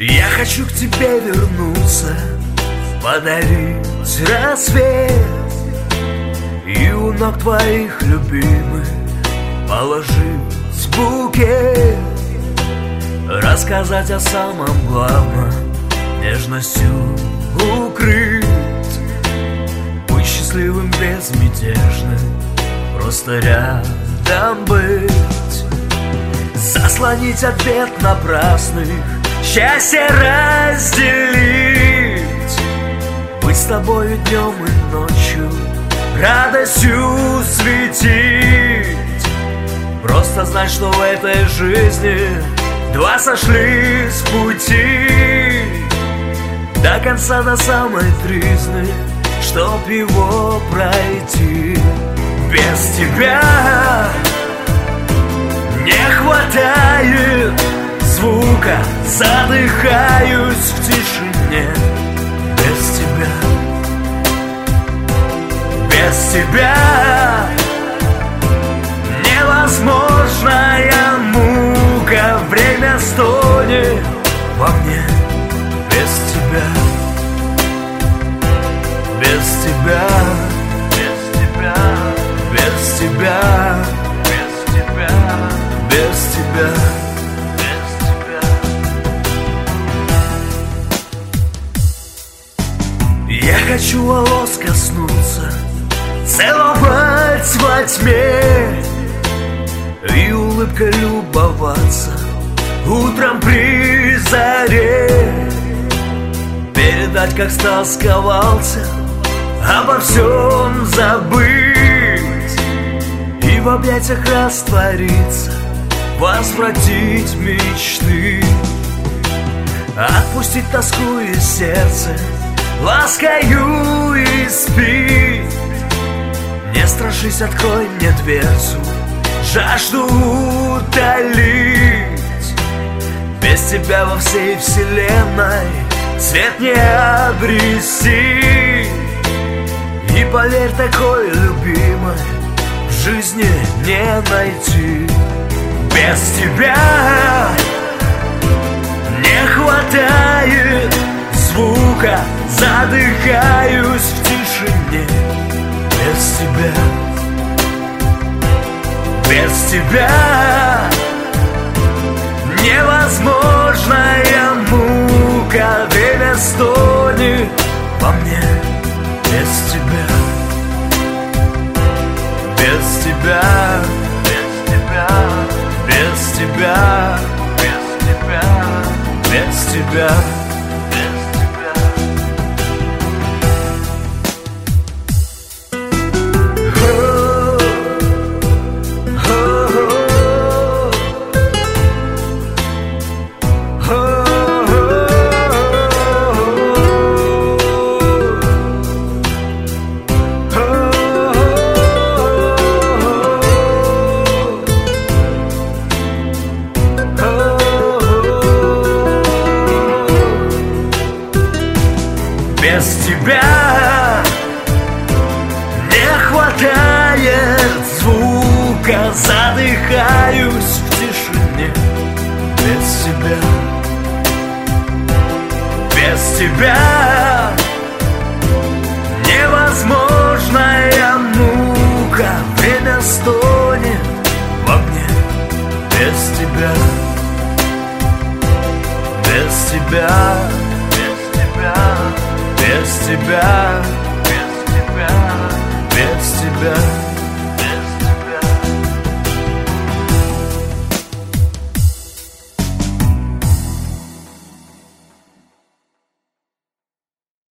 Я хочу к тебе вернуться, подарить рассвет и у ног твоих любимых положить букет, рассказать о самом главном, нежностью укрыть, быть счастливым, безмятежным, просто рядом быть, заслонить от бед напрасных, счастье разделить, быть с тобою днем и ночью, радостью светить, просто знать, что в этой жизни два сошлись с пути, до конца, до самой тризны, чтоб его пройти. Без тебя не хватает звука, задыхаюсь в тишине. Без тебя, без тебя невозможная мука, время стонет во мне. Без тебя, без тебя, без тебя, без тебя, без тебя, без тебя, без тебя. Я хочу волос коснуться, целовать во тьме и улыбкой любоваться утром при заре, передать, как стосковался, обо всем забыть и в объятиях раствориться, возвратить мечты, отпустить тоску из сердца, ласкаю и спи. Не страшись, открой мне дверцу, жажду утолить. Без тебя во всей вселенной свет не обрести. И поверь, такой любимой в жизни не найти. Без тебя не хватает звука, задыхаюсь в тишине. Без тебя, без тебя невозможная мука, время стонет во мне. Без тебя, без тебя, без тебя, без тебя, без тебя, без тебя. Без тебя не хватает звука, задыхаюсь в тишине. Без тебя, без тебя невозможная мука, время стонет во мне. Без тебя, без тебя, без тебя, без тебя, без тебя, без тебя.